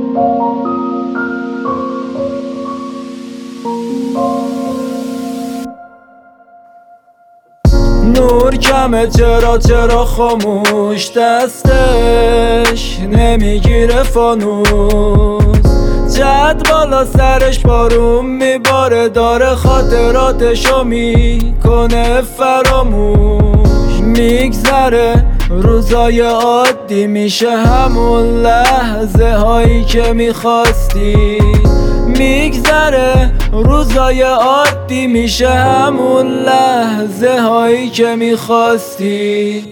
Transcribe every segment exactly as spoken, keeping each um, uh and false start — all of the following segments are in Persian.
نور کمه چرا چرا خاموش دستش نمیگیره فانوس جد بالا سرش بارون میباره داره خاطراتشو میکنه فراموش میگذره روزای عادی میشه همون لحظه هایی که میخواستی میگذره روزای عادی میشه همون لحظه هایی که میخواستی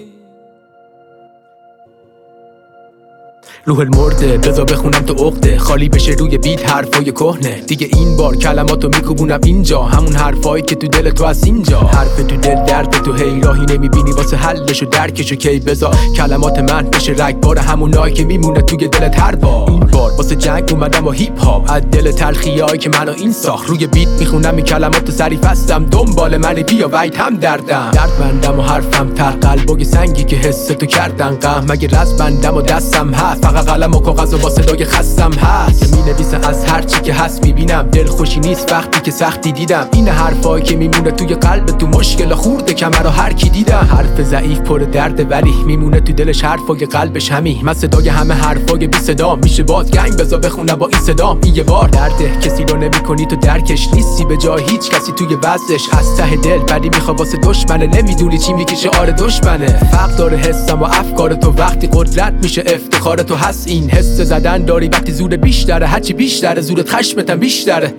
روح المرده بذار بخونم تو عقده خالی بشه روی بیت حرفای کهنه دیگه این بار کلماتو میکوبونم اینجا همون حرفایی که تو دل تو از اینجا حرف تو دل درد تو هی راهی نمیبینی واسه حلش و درکشو کی بذار کلمات من بشه رگبار همونایی که میمونه توی دلت هر بار این بار واسه جنگ اومدم و هیپ هاپ از دل تلخیایی که منو این ساخت روی بیت میخونم این کلماتو سریع فستم دنبال منی بیا وید هم دردم دردمندم و حرفم تر قلبای سنگی که حس تو کردن قهم مگه رز بندم و دستم هست فقط قلم و کاغذ و با صدای خستم هست می نویسم از هر چی که هست میبینم دل خوشی نیست وقتی که سختی دیدم این حرفایی که میمونه توی قلب تو مشکل خورده کمر هر کی دیدم حرف ضعیف پر درد ولی میمونه تو دلش حرفای قلبش همین من صدای همه حرفای بی صدا میشه باز گنگ بذار بخونم با این صدام این یه بار درده کسی رو نمیکنی تو درکش نیستی به جای هیچ کسی توی وضعش از ته دل ولی میخواد واسه دشمنه نمیدونی چی میکشه آره دشمنه فرق داره حسم و افکار تو وقتی قدرت میشه افتخار تو هست این حس زدن داری وقتی زور بیشتره هرچی بیشتره زورت خشمتم بیشتره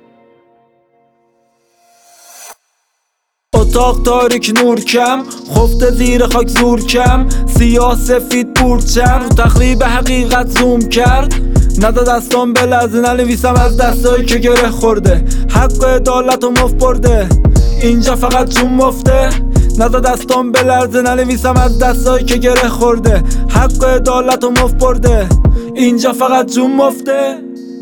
اتاق تاریک نور کم خفته زیر خاک زور کم سیاه سفید پورچن رو تخریب حقیقت زوم کرد ندا دستان بلرزه ننویسم از دستایی که گره خورده حق عدالت و مفت برده اینجا فقط چون مفته ندا دستان بلرزه ننویسم از دستایی که گره خورده حق عدالت و مفت برده اینجا فقط چون مفته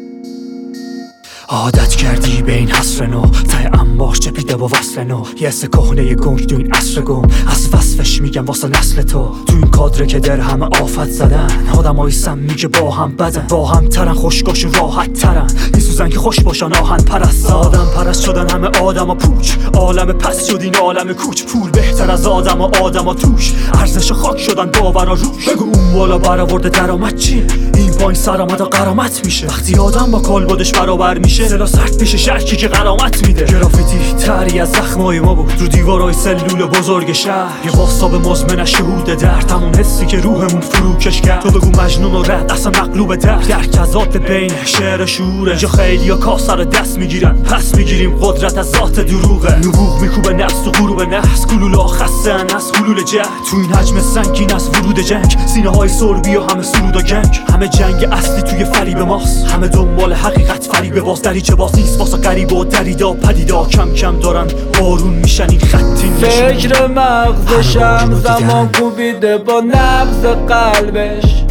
عادت کردی به این حسر نو ته انبار چپیده با وصل نو یه حس کهنه گنگ تو این عصر گم از وصفش میگم واسه نسل تو تو این کادره که در همه آفت زدن آدمای سمی که با هم بدن با هم ترن خوشگاش و راحت ترن میسوزن که خوش باشن آهن پرست آدم پرست شدن همه آدم و پوچ عالم پس شد این عالم کوچ پول بهتر از آدم و آدم و توش ارزش خاک شدن باورا روش بگو اون بالا برآورده درآمد چیه این پایین سرآمد و قرامت میشه وقتی آدم با کالبدش برابر میشه سلا سرد میشه شرکی که قرامت میده گرافیتی تری از زخمای ما بود رو دیوارای سلول بزرگ شهر یه باستاب مزمن شهود درد همون حسی که روحمون فروکش کرد تو بگو مجنون و رد اصلا مقلوب درد درک از ذات بین شعر شعوره اینجا خیلی ها کاسه رو دست میگیرن پس میگیریم قدرت از ذات دروغه نبوغ میکوبه نفس و غروب نفس گلولا خستن از حلول جهد تو این حجم سنگین از ورود جنگ سینه های سربی و همه سرود و گنگ همه جنگ اصلی توی فریب ماست همه دنبال حقیقت فریب باز دریچه باز نیست واسه غریب و دریدا پدیدا کم کم دارن بارون میشن این خطین فکر مغزشم زمان کوبیده با نبض قلبش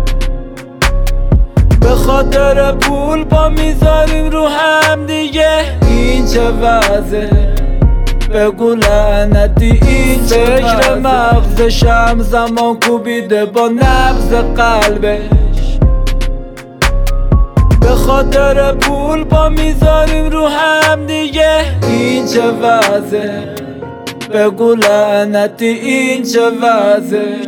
به خاطر پول با میذاریم رو هم دیگه این چه وضعه بگو لعنتی این فکر مغزشم زمان کوبیده با نبض قلبش به خاطر پول با میذاریم رو هم دیگه این چه وضعه بگو لعنتی این چه وضعه